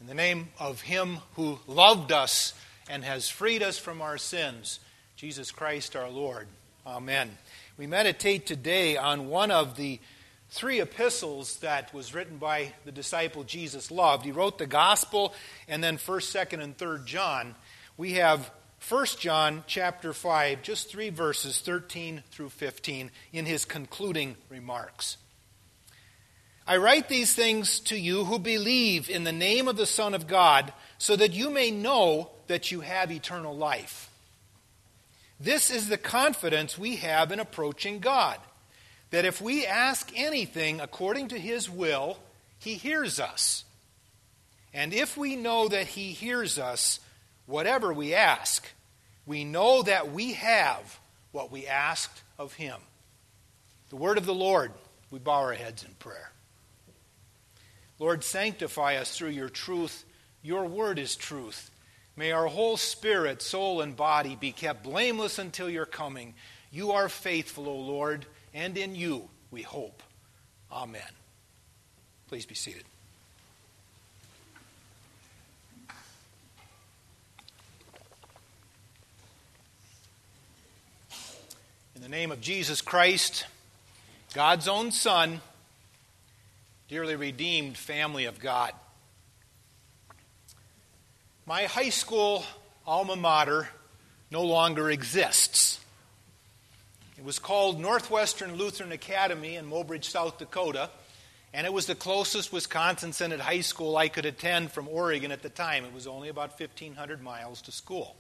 In the name of Him who loved us and has freed us from our sins, Jesus Christ our Lord. Amen. We meditate today on one of the three epistles that was written by the disciple Jesus loved. He wrote the Gospel and then 1st, 2nd, and 3rd John. We have 1 John chapter 5, just 3 verses, 13 through 15, in his concluding remarks. I write these things to you who believe in the name of the Son of God, so that you may know that you have eternal life. This is the confidence we have in approaching God, that if we ask anything according to His will, He hears us. And if we know that He hears us, whatever we ask, we know that we have what we asked of Him. The word of the Lord. We bow our heads in prayer. Lord, sanctify us through your truth. Your word is truth. May our whole spirit, soul, and body be kept blameless until your coming. You are faithful, O Lord, and in you we hope. Amen. Please be seated. In the name of Jesus Christ, God's own Son, dearly redeemed family of God. My high school alma mater no longer exists. It was called Northwestern Lutheran Academy in Mobridge, South Dakota, and it was the closest Wisconsin Synod high school I could attend from Oregon at the time. It was only about 1,500 miles to school.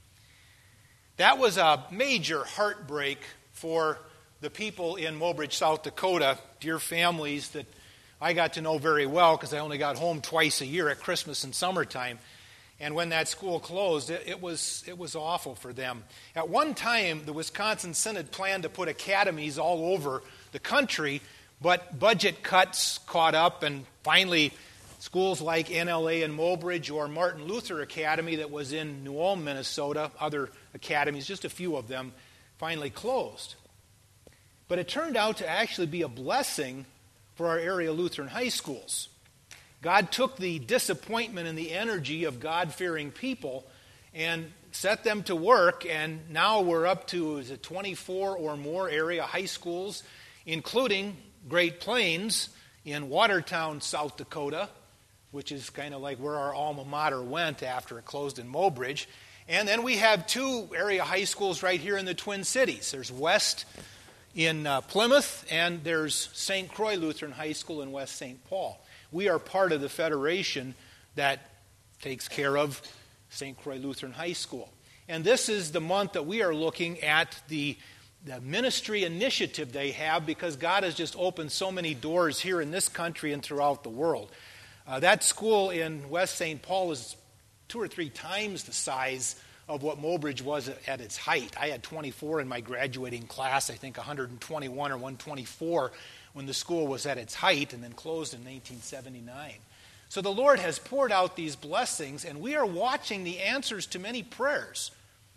That was a major heartbreak for the people in Mobridge, South Dakota, dear families that I got to know very well because I only got home twice a year at Christmas and summertime. And when that school closed, it was awful for them. At one time, the Wisconsin Synod planned to put academies all over the country, but budget cuts caught up, and finally schools like NLA in Mobridge or Martin Luther Academy that was in New Ulm, Minnesota, other academies, just a few of them, finally closed. But it turned out to actually be a blessing for our area Lutheran high schools. God took the disappointment and the energy of God-fearing people and set them to work, and now we're up to 24 or more area high schools, including Great Plains in Watertown, South Dakota, which is kind of like where our alma mater went after it closed in Mobridge. And then we have 2 area high schools right here in the Twin Cities. There's West in Plymouth, and there's St. Croix Lutheran High School in West St. Paul. We are part of the federation that takes care of St. Croix Lutheran High School. And this is the month that we are looking at the ministry initiative they have, because God has just opened so many doors here in this country and throughout the world. That school in West St. Paul is 2 or 3 times the size of what Mobridge was at its height. I had 24 in my graduating class, I think 121 or 124 when the school was at its height, and then closed in 1979. So the Lord has poured out these blessings, and we are watching the answers to many prayers.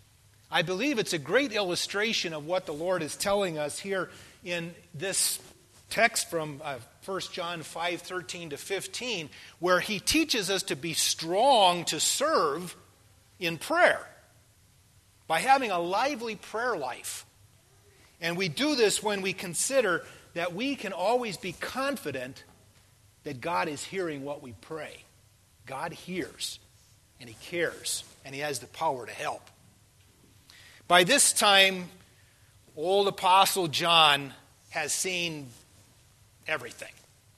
I believe it's a great illustration of what the Lord is telling us here in this text from 1 John 5, 13 to 15, where He teaches us to be strong to serve in prayer by having a lively prayer life. And we do this when we consider that we can always be confident that God is hearing what we pray. God hears, and He cares, and He has the power to help. By this time, old Apostle John has seen everything.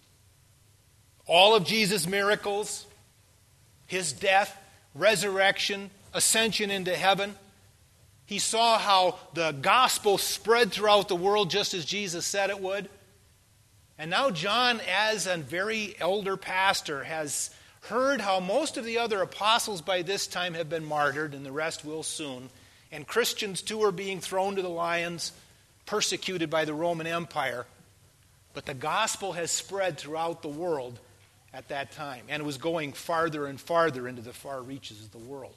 All of Jesus' miracles, His death, resurrection, ascension into heaven. He saw how the gospel spread throughout the world just as Jesus said it would. And now John, as a very elder pastor, has heard how most of the other apostles by this time have been martyred, and the rest will soon. And Christians too are being thrown to the lions, persecuted by the Roman Empire. But the gospel has spread throughout the world at that time, and it was going farther and farther into the far reaches of the world.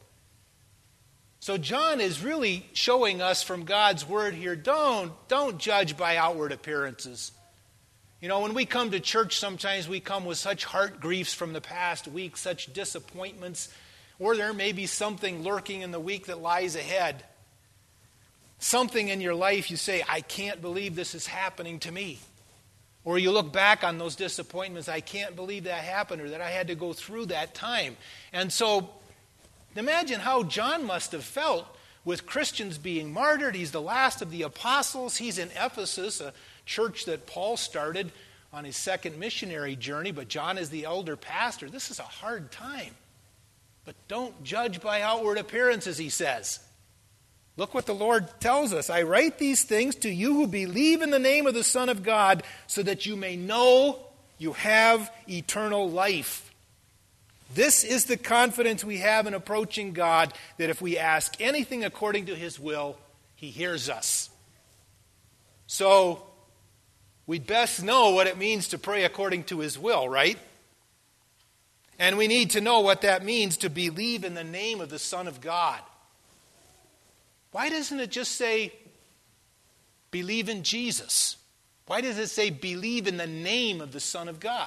So John is really showing us from God's word here, don't judge by outward appearances. You know, when we come to church, sometimes we come with such heart griefs from the past week, such disappointments, or there may be something lurking in the week that lies ahead. Something in your life you say, I can't believe this is happening to me. Or you look back on those disappointments, I can't believe that happened or that I had to go through that time. And so imagine how John must have felt with Christians being martyred. He's the last of the apostles. He's in Ephesus, a church that Paul started on his second missionary journey, but John is the elder pastor. This is a hard time. But don't judge by outward appearances, he says. Look what the Lord tells us. I write these things to you who believe in the name of the Son of God, so that you may know you have eternal life. This is the confidence we have in approaching God, that if we ask anything according to his will, he hears us. So, we'd best know what it means to pray according to his will, right? And we need to know what that means to believe in the name of the Son of God. Why doesn't it just say, believe in Jesus? Why does it say, believe in the name of the Son of God?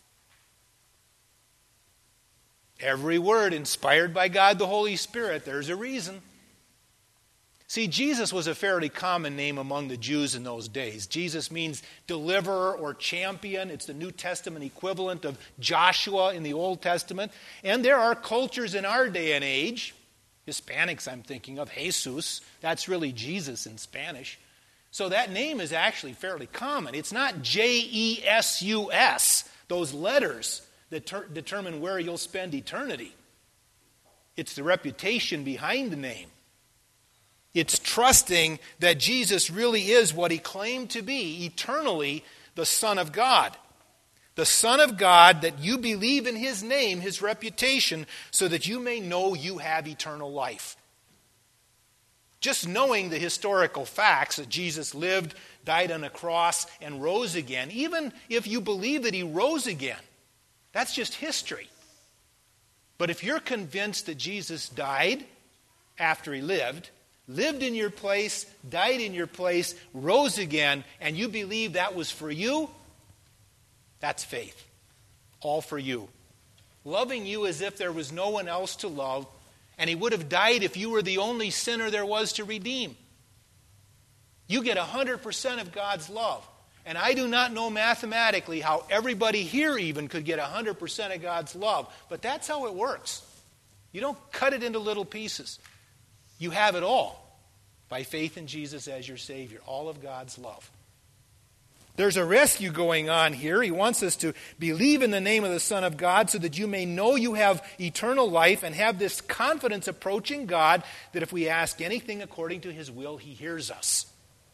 Every word inspired by God the Holy Spirit, there's a reason. See, Jesus was a fairly common name among the Jews in those days. Jesus means deliverer or champion. It's the New Testament equivalent of Joshua in the Old Testament. And there are cultures in our day and age, Hispanics I'm thinking of, Jesus, that's really Jesus in Spanish. So that name is actually fairly common. It's not Jesus, those letters that determine where you'll spend eternity. It's the reputation behind the name. It's trusting that Jesus really is what he claimed to be, eternally the Son of God. The Son of God, that you believe in his name, his reputation, so that you may know you have eternal life. Just knowing the historical facts that Jesus lived, died on a cross, and rose again, even if you believe that he rose again, that's just history. But if you're convinced that Jesus died after he lived in your place, died in your place, rose again, and you believe that was for you, that's faith. All for you. Loving you as if there was no one else to love, and he would have died if you were the only sinner there was to redeem. You get 100% of God's love. And I do not know mathematically how everybody here even could get 100% of God's love. But that's how it works. You don't cut it into little pieces. You have it all by faith in Jesus as your Savior. All of God's love. There's a rescue going on here. He wants us to believe in the name of the Son of God so that you may know you have eternal life and have this confidence approaching God that if we ask anything according to his will, he hears us.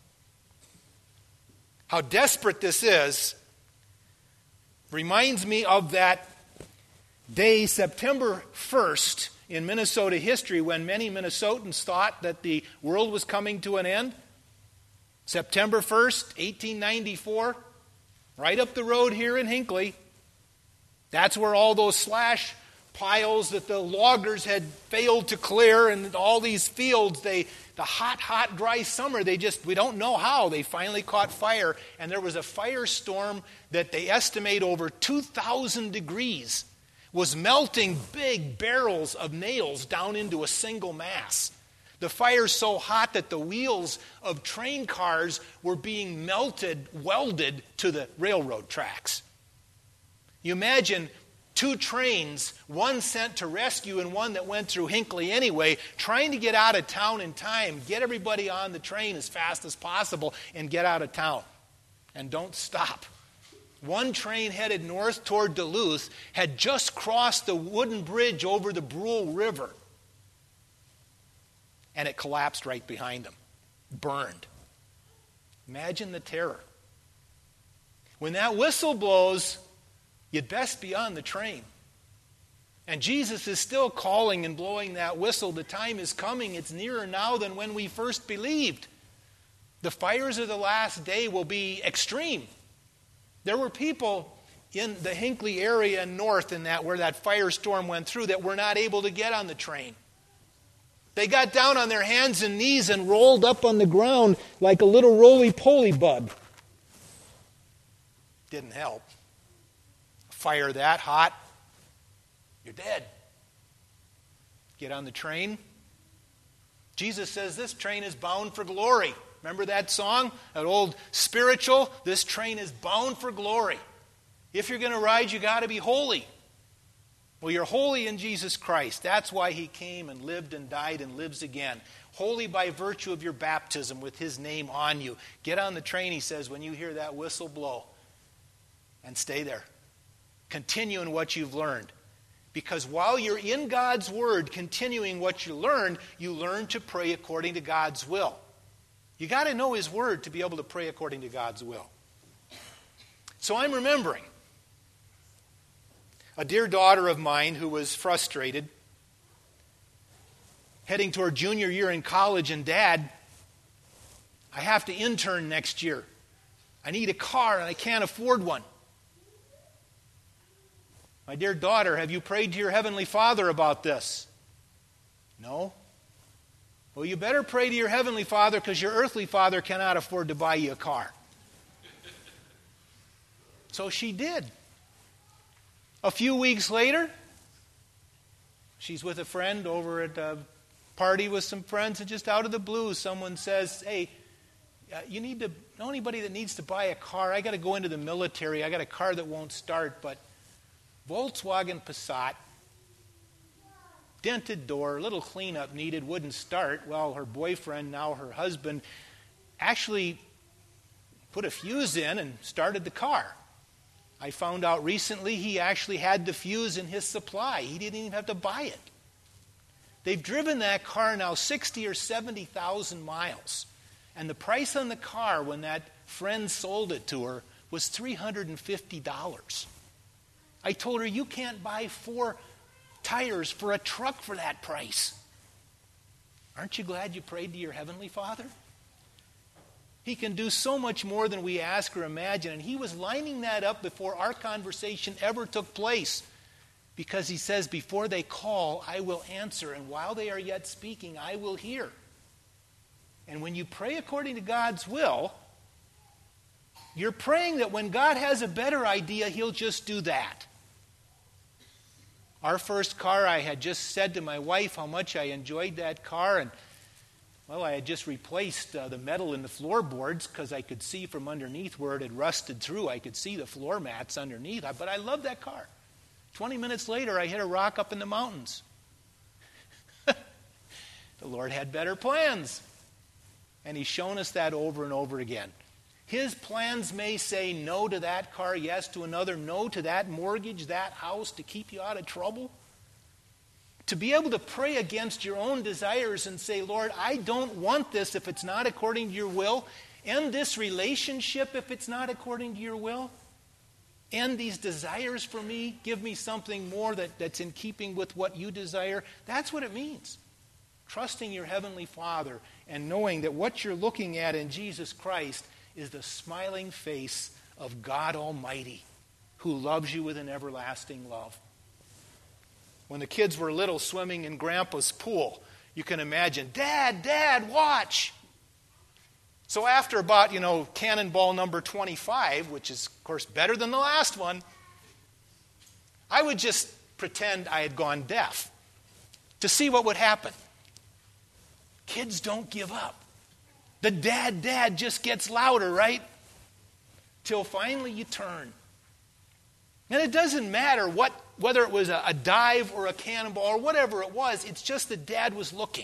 How desperate this is reminds me of that day, September 1st, in Minnesota history, when many Minnesotans thought that the world was coming to an end. September 1st, 1894, right up the road here in Hinckley. That's where all those slash piles that the loggers had failed to clear, and all these fields, the hot, dry summer, we don't know how, they finally caught fire. And there was a firestorm that they estimate over 2,000 degrees was melting big barrels of nails down into a single mass. The fire's so hot that the wheels of train cars were being welded to the railroad tracks. You imagine 2 trains, one sent to rescue and one that went through Hinckley anyway, trying to get out of town in time, get everybody on the train as fast as possible and get out of town. And don't stop. One train headed north toward Duluth had just crossed the wooden bridge over the Brule River. And it collapsed right behind them. Burned. Imagine the terror. When that whistle blows, you'd best be on the train. And Jesus is still calling and blowing that whistle. The time is coming. It's nearer now than when we first believed. The fires of the last day will be extreme. There were people in the Hinckley area and north in that where that firestorm went through that were not able to get on the train. They got down on their hands and knees and rolled up on the ground like a little roly-poly bug. Didn't help. Fire that hot, you're dead. Get on the train. Jesus says this train is bound for glory. Remember that song? That old spiritual? This train is bound for glory. If you're going to ride, you got to be holy. Well, you're holy in Jesus Christ. That's why he came and lived and died and lives again. Holy by virtue of your baptism with his name on you. Get on the train, he says, when you hear that whistle blow. And stay there. Continue in what you've learned. Because while you're in God's Word, continuing what you learn to pray according to God's will. You got to know His Word to be able to pray according to God's will. So I'm remembering a dear daughter of mine who was frustrated, heading toward junior year in college, and Dad, I have to intern next year. I need a car and I can't afford one. My dear daughter, have you prayed to your Heavenly Father about this? No? Well, you better pray to your Heavenly Father because your earthly father cannot afford to buy you a car. So she did. A few weeks later, she's with a friend over at a party with some friends, and just out of the blue, someone says, hey, you need to know anybody that needs to buy a car? I got to go into the military. I got a car that won't start, but Volkswagen Passat, dented door, little cleanup needed, wouldn't start. Well, her boyfriend, now her husband, actually put a fuse in and started the car. I found out recently he actually had the fuse in his supply. He didn't even have to buy it. They've driven that car now 60 or 70,000 miles. And the price on the car when that friend sold it to her was $350. I told her, you can't buy 4 tires for a truck for that price. Aren't you glad you prayed to your Heavenly Father? He can do so much more than we ask or imagine. And he was lining that up before our conversation ever took place. Because he says, before they call, I will answer. And while they are yet speaking, I will hear. And when you pray according to God's will, you're praying that when God has a better idea, he'll just do that. Our first car, I had just said to my wife how much I enjoyed that car. And, well, I had just replaced the metal in the floorboards because I could see from underneath where it had rusted through. I could see the floor mats underneath. But I loved that car. 20 minutes later, I hit a rock up in the mountains. The Lord had better plans. And he's shown us that over and over again. His plans may say no to that car, yes to another, no to that mortgage, that house, to keep you out of trouble. To be able to pray against your own desires and say, Lord, I don't want this if it's not according to your will. End this relationship if it's not according to your will. End these desires for me. Give me something more that's in keeping with what you desire. That's what it means. Trusting your Heavenly Father and knowing that what you're looking at in Jesus Christ is the smiling face of God Almighty, who loves you with an everlasting love. When the kids were little swimming in Grandpa's pool, you can imagine, Dad, watch. So after about, cannonball number 25, which is, of course, better than the last one, I would just pretend I had gone deaf to see what would happen. Kids don't give up. The dad just gets louder, right? Till finally you turn. And it doesn't matter whether it was a dive or a cannonball or whatever it was, it's just that Dad was looking.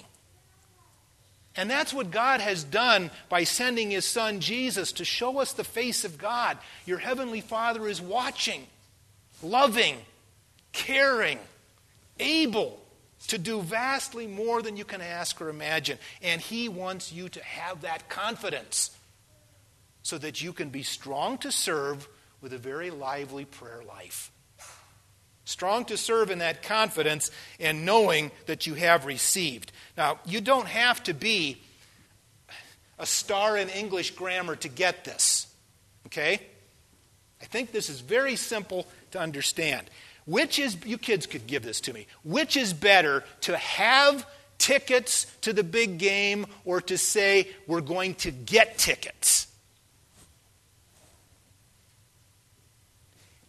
And that's what God has done by sending his Son Jesus to show us the face of God. Your Heavenly Father is watching, loving, caring, able to do vastly more than you can ask or imagine. And he wants you to have that confidence so that you can be strong to serve with a very lively prayer life. Strong to serve in that confidence and knowing that you have received. Now, you don't have to be a star in English grammar to get this. Okay? I think this is very simple to understand. You kids could give this to me. Which is better, to have tickets to the big game or to say we're going to get tickets?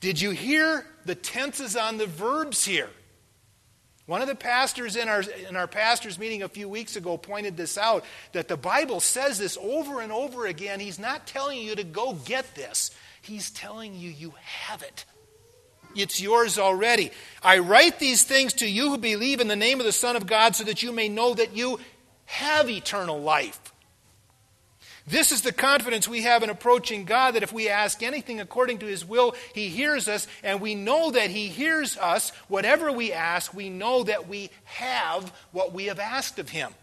Did you hear the tenses on the verbs here? One of the pastors in our pastors' meeting a few weeks ago pointed this out, that the Bible says this over and over again. He's not telling you to go get this. He's telling you you have it. It's yours already. I write these things to you who believe in the name of the Son of God so that you may know that you have eternal life. This is the confidence we have in approaching God, that if we ask anything according to His will, He hears us, and we know that He hears us. Whatever we ask, we know that we have what we have asked of Him.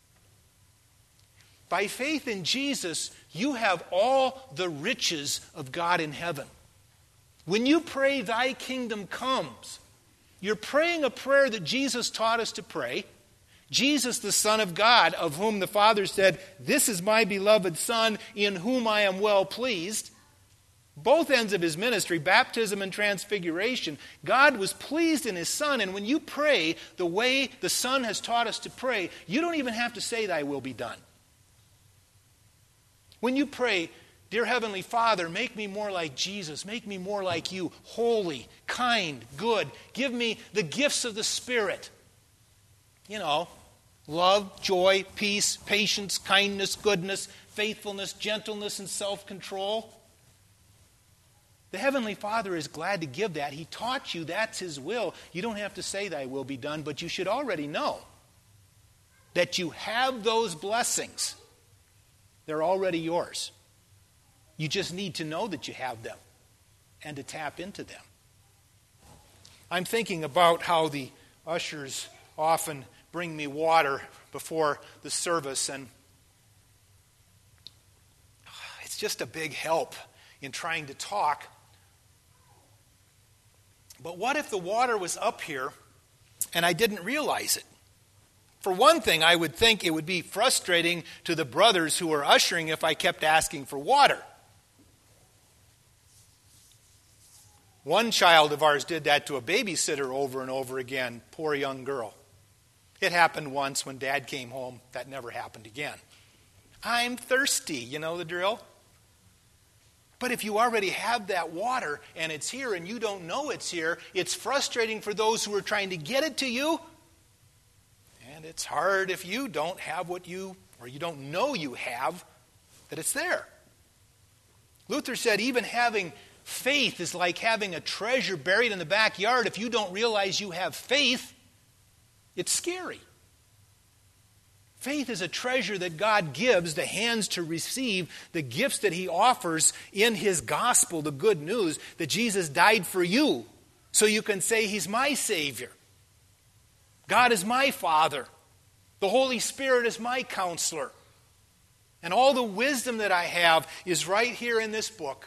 By faith in Jesus, you have all the riches of God in heaven. When you pray, "Thy kingdom comes," you're praying a prayer that Jesus taught us to pray. Jesus, the Son of God, of whom the Father said, "This is my beloved Son, in whom I am well pleased." Both ends of His ministry, baptism and transfiguration, God was pleased in His Son. And when you pray the way the Son has taught us to pray, you don't even have to say, "Thy will be done." When you pray, "Dear Heavenly Father, make me more like Jesus. Make me more like you, holy, kind, good. Give me the gifts of the Spirit." You know, love, joy, peace, patience, kindness, goodness, faithfulness, gentleness, and self-control. The Heavenly Father is glad to give that. He taught you that's His will. You don't have to say, "Thy will be done," but you should already know that you have those blessings. They're already yours. You just need to know that you have them and to tap into them. I'm thinking about how the ushers often bring me water before the service, and it's just a big help in trying to talk. But what if the water was up here and I didn't realize it? For one thing, I would think it would be frustrating to the brothers who are ushering if I kept asking for water. One child of ours did that to a babysitter over and over again. Poor young girl. It happened once when Dad came home. That never happened again. "I'm thirsty," you know the drill? But if you already have that water and it's here and you don't know it's here, it's frustrating for those who are trying to get it to you. And it's hard if you don't have what you don't know you have, that it's there. Luther said even having faith is like having a treasure buried in the backyard. If you don't realize you have faith, it's scary. Faith is a treasure that God gives the hands to receive the gifts that He offers in His gospel, the good news that Jesus died for you, so you can say, "He's my Savior. God is my Father. The Holy Spirit is my counselor. And all the wisdom that I have is right here in this book.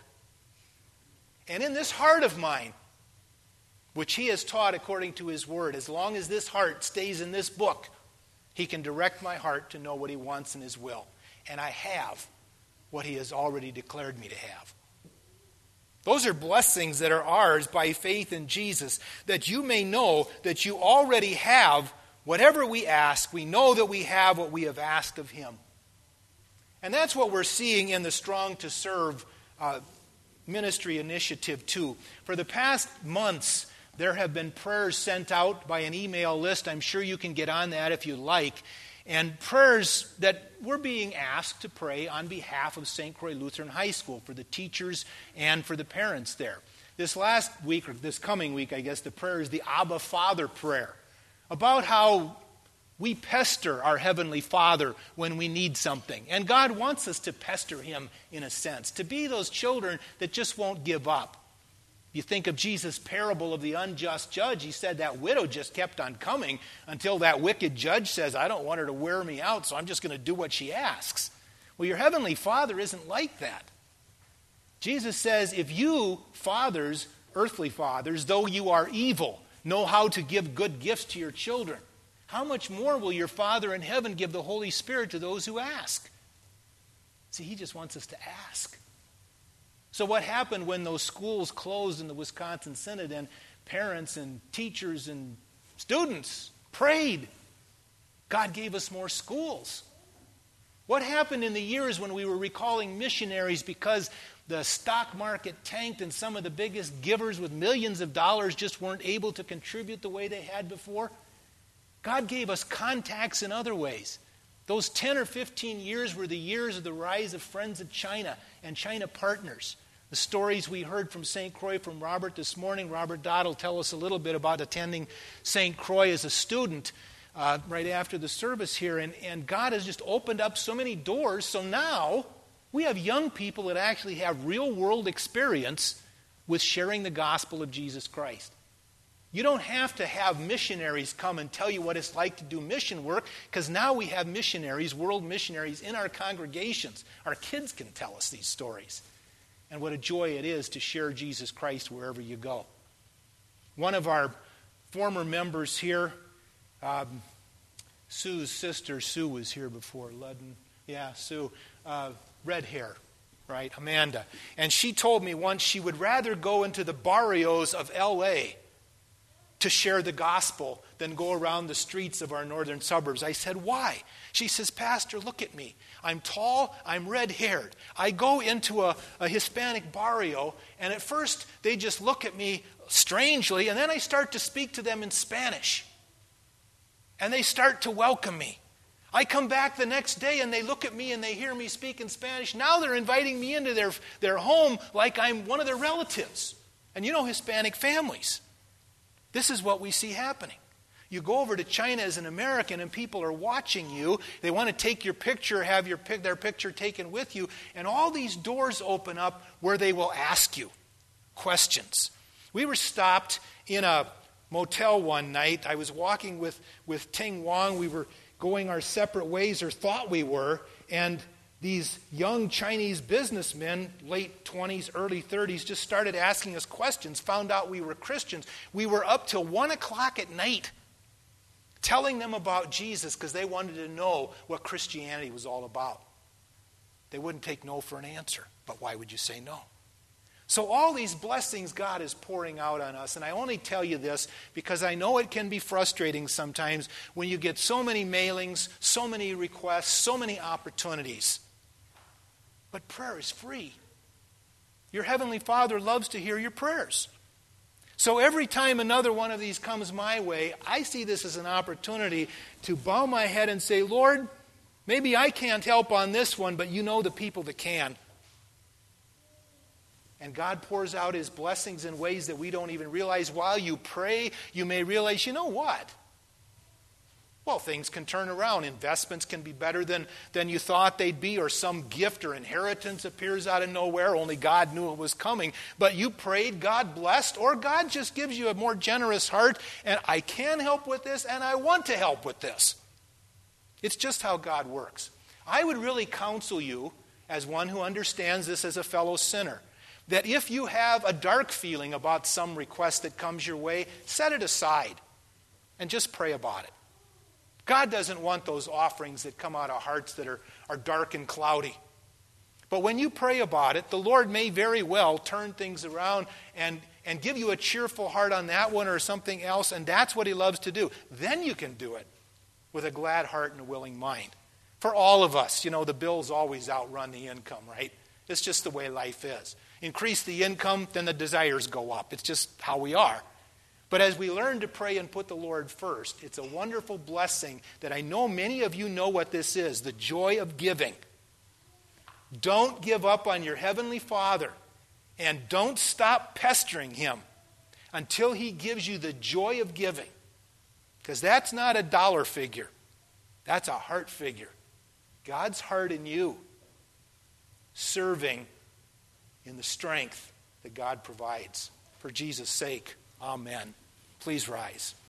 And in this heart of mine, which He has taught according to His word. As long as this heart stays in this book, He can direct my heart to know what He wants in His will. And I have what He has already declared me to have." Those are blessings that are ours by faith in Jesus, that you may know that you already have whatever we ask. We know that we have what we have asked of Him. And that's what we're seeing in the Strong to Serve ministry initiative too. For the past months, there have been prayers sent out by an email list. I'm sure you can get on that if you like. And prayers that we're being asked to pray on behalf of St. Croix Lutheran High School for the teachers and for the parents there. This last week, or this coming week, I guess, the prayer is the Abba Father prayer. About how we pester our Heavenly Father when we need something. And God wants us to pester Him in a sense. To be those children that just won't give up. You think of Jesus' parable of the unjust judge. He said that widow just kept on coming until that wicked judge says, "I don't want her to wear me out, so I'm just going to do what she asks." Well, your Heavenly Father isn't like that. Jesus says, if you fathers, earthly fathers, though you are evil, know how to give good gifts to your children, how much more will your Father in heaven give the Holy Spirit to those who ask? See, He just wants us to ask. So what happened when those schools closed in the Wisconsin Synod and parents and teachers and students prayed? God gave us more schools. What happened in the years when we were recalling missionaries because the stock market tanked and some of the biggest givers with millions of dollars just weren't able to contribute the way they had before? God gave us contacts in other ways. Those 10 or 15 years were the years of the rise of Friends of China and China Partners. The stories we heard from St. Croix from Robert this morning, Robert Dodd will tell us a little bit about attending St. Croix as a student right after the service here. And God has just opened up so many doors. So now we have young people that actually have real world experience with sharing the gospel of Jesus Christ. You don't have to have missionaries come and tell you what it's like to do mission work, because now we have missionaries, world missionaries, in our congregations. Our kids can tell us these stories. And what a joy it is to share Jesus Christ wherever you go. One of our former members here, Sue's sister, Sue was here before, Ludden. Yeah, Sue, red hair, right, Amanda. And she told me once she would rather go into the barrios of L.A. to share the gospel than go around the streets of our northern suburbs. I said, why? She says, Pastor, look at me. I'm tall, I'm red-haired. I go into a Hispanic barrio, and at first they just look at me strangely, and then I start to speak to them in Spanish. And they start to welcome me. I come back the next day, and they look at me, and they hear me speak in Spanish. Now they're inviting me into their home like I'm one of their relatives. And you know Hispanic families. This is what we see happening. You go over to China as an American and people are watching you. They want to take your picture, have their picture taken with you. And all these doors open up where they will ask you questions. We were stopped in a motel one night. I was walking with Ting Wang. We were going our separate ways, or thought we were. And these young Chinese businessmen, late 20s, early 30s, just started asking us questions, found out we were Christians. We were up till 1 o'clock at night telling them about Jesus because they wanted to know what Christianity was all about. They wouldn't take no for an answer, but why would you say no? So all these blessings God is pouring out on us, and I only tell you this because I know it can be frustrating sometimes when you get so many mailings, so many requests, so many opportunities. But prayer is free. Your Heavenly Father loves to hear your prayers. So every time another one of these comes my way, I see this as an opportunity to bow my head and say, Lord, maybe I can't help on this one, but you know the people that can. And God pours out His blessings in ways that we don't even realize. While you pray, you may realize, you know what? Well, things can turn around. Investments can be better than you thought they'd be, or some gift or inheritance appears out of nowhere. Only God knew it was coming. But you prayed, God blessed, or God just gives you a more generous heart, and I can help with this, and I want to help with this. It's just how God works. I would really counsel you, as one who understands this as a fellow sinner, that if you have a dark feeling about some request that comes your way, set it aside and just pray about it. God doesn't want those offerings that come out of hearts that are dark and cloudy. But when you pray about it, the Lord may very well turn things around and give you a cheerful heart on that one or something else, and that's what He loves to do. Then you can do it with a glad heart and a willing mind. For all of us, the bills always outrun the income, right? It's just the way life is. Increase the income, then the desires go up. It's just how we are. But as we learn to pray and put the Lord first, it's a wonderful blessing that I know many of you know what this is, the joy of giving. Don't give up on your Heavenly Father, and don't stop pestering Him until He gives you the joy of giving. Because that's not a dollar figure. That's a heart figure. God's heart in you, serving in the strength that God provides. For Jesus' sake, amen. Please rise.